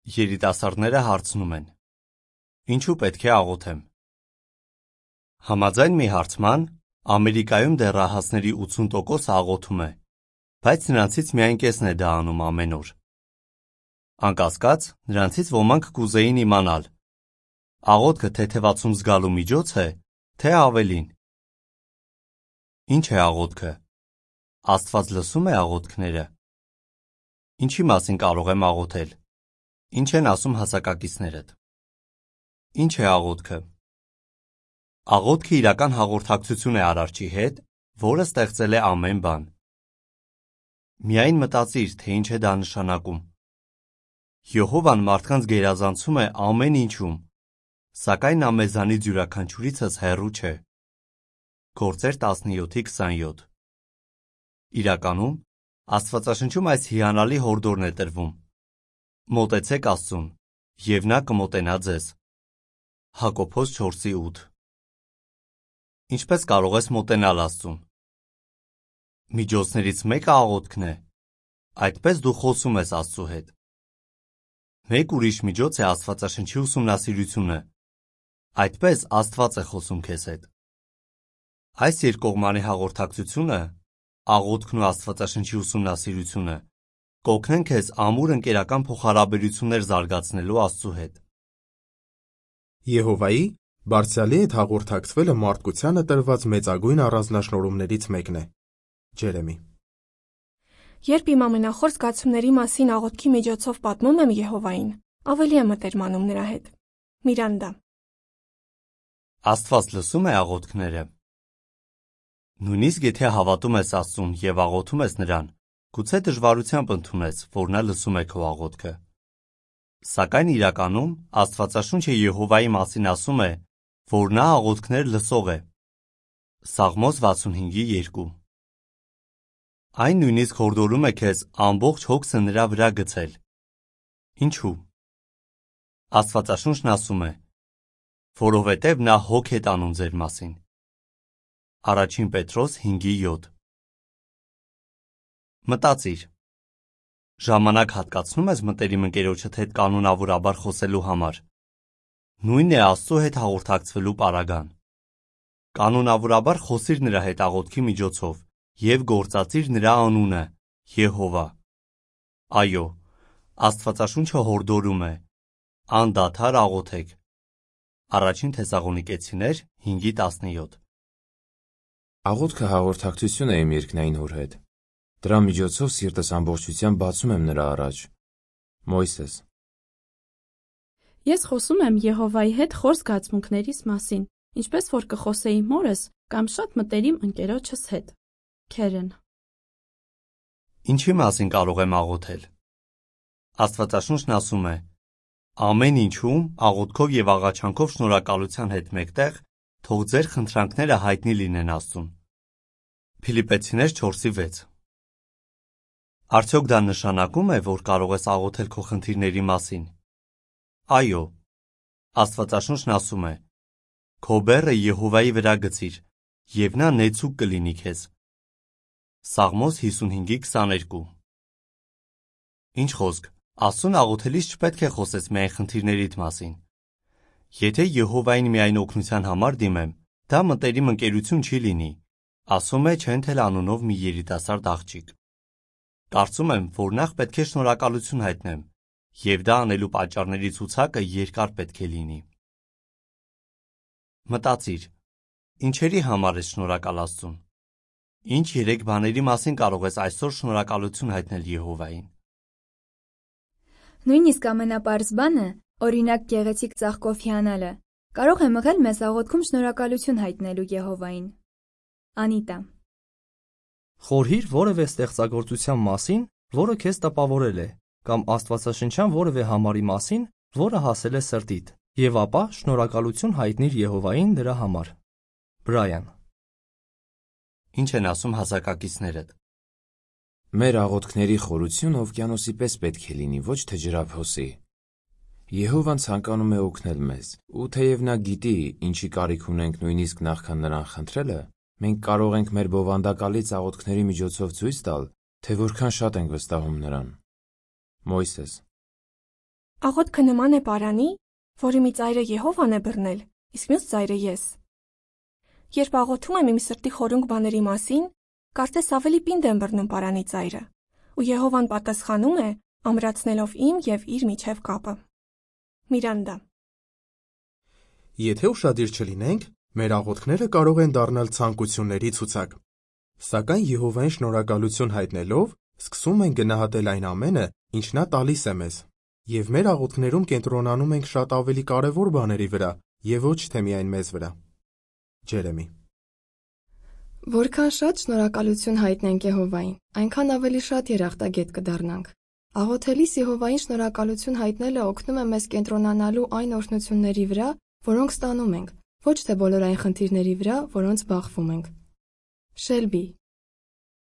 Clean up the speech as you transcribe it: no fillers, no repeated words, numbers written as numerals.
Երիտասարդները հարցնում են. Ինչու պետք է աղոթեմ։ Համաձայն մի հարցման, Ամերիկայում դեռահասների 80%-ը աղոթում է, բայց նրանցից միայն կեսն է դա անում ամեն օր։ Անկասկած, նրանցից ոմանք կուզեին իմանալ, աղոթքը թեթևացում զգալու միջոց է, թե ավելին։ Ինչ է աղոթքը։ Աստված լսում է աղոթքները։ Ինչի մասին կարող եմ աղոթել։ Ինչ են ասում հասակակիցներդ։ Ինչ է աղոթքը։ Աղոթքը իրական հաղորդակցություն է Արարչի հետ, որը ստեղծել է ամեն բան։ Միայն մտածիր, թե ինչ է դա նշանակում։ Եհովան մարդկանց գերազանցում է ամեն ինչում, սակայն նա մեզանից յուրաքանչյուրիցս հեռու չէ։ Գործեր 17:27 Իրականում, Աստվածաշնչում այս հիանալի հորդորն է տրվում. մոտեցեք Աստծուն, և նա կմոտենա ձեզ։ Հակոբոս 4:8 Ինչպես կարող ես մոտենալ Աստծուն։ Միջոցներից մեկը աղոթքն է։ Այդպես դու խոսում ես Աստծու հետ։ Մեկ ուրիշ միջոց է Աստվածաշնչի ուսումնասիրությունը։ Այդպես Աստված է խոսում քեզ հետ։ Այս երկկողմանի հաղորդակցությունը, աղոթքն ու Աստվածաշնչի ուսումնասիրությունը, կօգնեն քեզ ամուր ընկերական փոխհարաբերություններ զարգացնելու Աստծու հետ։ Եհովայի Բարձրյալի հետ հաղորդակցվելը մարդկությանը տրված մեծագույն առանձնաշնորհումներից մեկն է։ Ջերեմի Երբ իմ ամենախոր զգացումների մասին աղոթքի միջոցով պատմում եմ Եհովային, ավելի եմ մտերմանում նրա հետ։ Միրանդա Աստված լսում է աղոթքները։ Նույնիսկ եթե հավատում ես Աստծուն և աղոթում ես նրան, գուցե դժվարությամբ ընդունես, որ նա լսում է քո աղոթքը։ Սակայն իրականում Աստվածաշունչը Եհովայի մասին ասում է, որ նա աղոթքներ լսող է։ Սաղմոս 65:2 Այն նույնիսկ հորդորում է քեզ ամբողջ հոգսը նրա վրա գցել։ Ինչու՞։ Աստվածաշունչն ասում է. որովհետև նա հոգ է տանում ձեր մասին։ Առաջին Պետրոս 5:7 Մտածիր։ Ժամանակ հատկացնում ես մտերիմ ընկերոջդ հետ կանոնավորաբար խոսելու համար։ Նույնն է Աստծո հետ հաղորդակցվելու պարագան։ Կանոնավորաբար խոսիր նրա հետ աղոթքի միջոցով և գործածիր նրա անունը՝ Եհովա։ Այո, Աստվածաշունչը հորդորում է. անդադար աղոթեք։ Առաջին Թեսաղոնիկեցիներ 5:17 Աղոթքը հաղորդակցություն է իմ երկնային Հոր հետ։ Դրա միջոցով սիրտս ամբողջությամբ բացում եմ նրա առաջ։ Մոյսես Ես խոսում եմ Եհովայի հետ խոր զգացմունքներիս մասին, ինչպես որ կխոսեի մորս կամ շատ մտերիմ ընկերոջս հետ։ Քերեն Ինչի մասին կարող եմ աղոթել։ Աստվածաշունչն ասում է. ամեն ինչում աղոթքով և աղաչանքով շնորհակալության հետ մեկտեղ թող ձեր խնդրանքները հայտնի լինեն Աստծուն։ Փիլիպպեցիներ 4:6 Արդյոք դա նշանակում է, որ կարող ես աղոթել քո խնդիրների մասին։ Այո, Աստվածաշունչն ասում է. քո բեռը Եհովայի վրա գցիր, և նա նեցուկ կլինի քեզ։ Սաղմոս 55:22 Ինչ խոսք, Աստծուն աղոթելիս չպետք է խոսես միայն խնդիրներիդ մասին։ Եթե Եհովային միայն օգնության համար դիմեմ, դա մտերիմ ընկերություն չի լինի, ասում է Չենթել անունով մի երիտասարդ աղջիկ։ Կարծում եմ, որ նախ պետք է շնորհակալություն հայտնեմ, և դա անելու պատճառների ցուցակը երկար պետք է լինի։ Մտածիր, ինչերի համար ես շնորհակալ Աստծուն։ Ինչ 3 բաների մասին կարող ես այսօր շնորհակալություն հայտնել Եհովային։ Նույնիսկ ամենապարզ բանը, օրինակ գեղեցիկ ծաղկով հիանալը, կարող է մղել մեզ աղոթքում շնորհակալություն հայտնելու Եհովային։ Անիտա Խորհիր որևէ ստեղծագործության մասին, որը քեզ տպավորել է, կամ աստվածաշնչյան որևէ համարի մասին, որը հասել է սրտիդ, և ապա շնորհակալություն հայտնիր Եհովային դրա համար։ Բրայան Ինչ են ասում հասակակիցներդ։ Մեր աղոթքների խորությունը օվկիանոսի պես պետք է լինի, ոչ թե ջրափոսի։ Եհովան ցանկանում է օգնել մեզ, ու թեև նա գիտի, ինչի կարիք ունենք նույնիսկ նախքան նրան խնդրելը, մենք կարող ենք մեր բովանդակալից աղոթքների միջոցով ցույց տալ, թե որքան շատ ենք վստահում նրան։ Մոյսես Աղոթքը նման է պարանի, որի մի ծայրը Եհովան է բռնել, իսկ մյուս ծայրը ես։ Երբ աղոթում եմ իմ սրտի խորունկ բաների մասին, կարծես ավելի պինդ եմ բռնում պարանի ծայրը, ու Եհովան պատասխանում է, ամրացնելով իմ և իր միջև կապը։ Միրանդա։ Եթե ուշադիր չլինենք, մեր աղոթքները կարող են դառնալ ցանկությունների ցուցակ։ Սակայն Եհովային շնորհակալություն հայտնելով, սկսում ենք գնահատել այն ամենը, ինչ նա տալիս է մեզ, և մեր աղոթքներում կենտրոնանում ենք շատ ավելի կարևոր բաների վրա, և ոչ թե միայն մեզ վրա։ Ջերեմի։ Որքան շատ շնորհակալություն հայտնենք Եհովային, այնքան ավելի շատ երախտագետ կդառնանք։ Աղոթելիս Եհովային շնորհակալություն հայտնելը օգնում է մեզ կենտրոնանալու այն օրհնությունների վրա, որոնք ստանում ենք, ոչ թե բոլոր այն խնդիրների վրա, որոնց բախվում ենք։ Շելբի։